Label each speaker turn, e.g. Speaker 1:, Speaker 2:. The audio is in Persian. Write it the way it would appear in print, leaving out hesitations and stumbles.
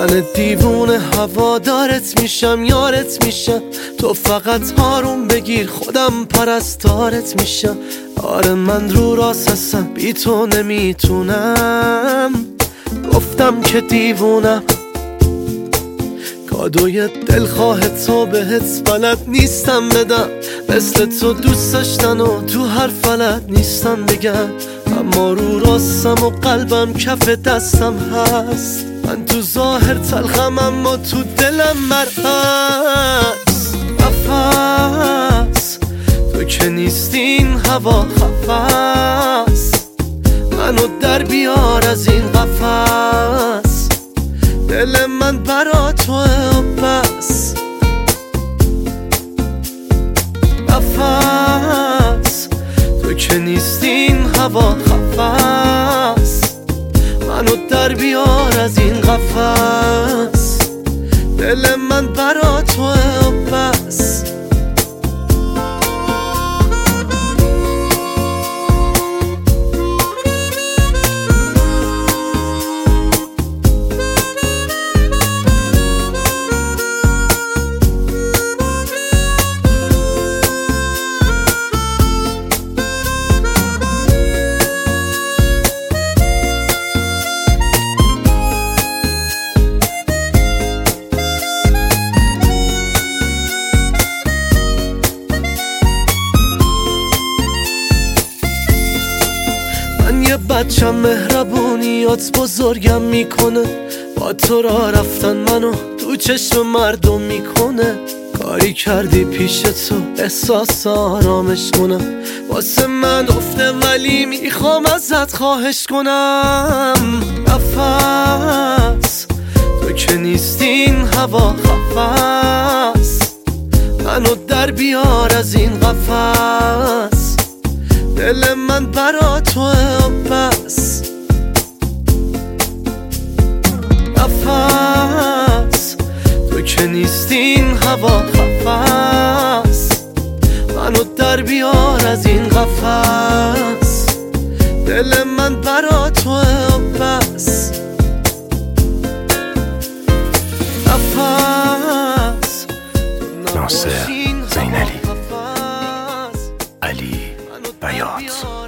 Speaker 1: من دیوونه هوادارت میشم، یارت میشم، تو فقط آروم بگیر خودم پرستارت میشم. آره من رو راست هستم، بی تو نمیتونم، گفتم که دیوونم. کادوی دلخواه تو بهت بلد نیستم بدم، مثل تو دوست داشتن و تو هر فلد نیستم بگم. اما رو راستم و قلبم کف دستم هست، من تو ظاهر تلخم اما تو دلم مرهست. نفس تو که نیستی این هوا خفست، منو در بیار از این قفس. دل من برا توه و بس. نفس تو که نیستی این هوا خفست، منو در بیار از این قفس. دل من برا توه و بس. یه بچم مهربونیات بزرگم میکنه، با تو را رفتن منو تو چشم مردم میکنه. کاری کردی پیش تو احساس آرامش کنم، واسه من افته ولی میخوام ازت خواهش کنم. نفس تو که نیستی این هوا خفست، منو در بیار از این قفس. دل من برا توه و بس. نفس تو که نیستی این هوا خفست، منو در بیار از این قفس. دل من برا توه و بس. نفس
Speaker 2: ناصر زینلی، علی بیات.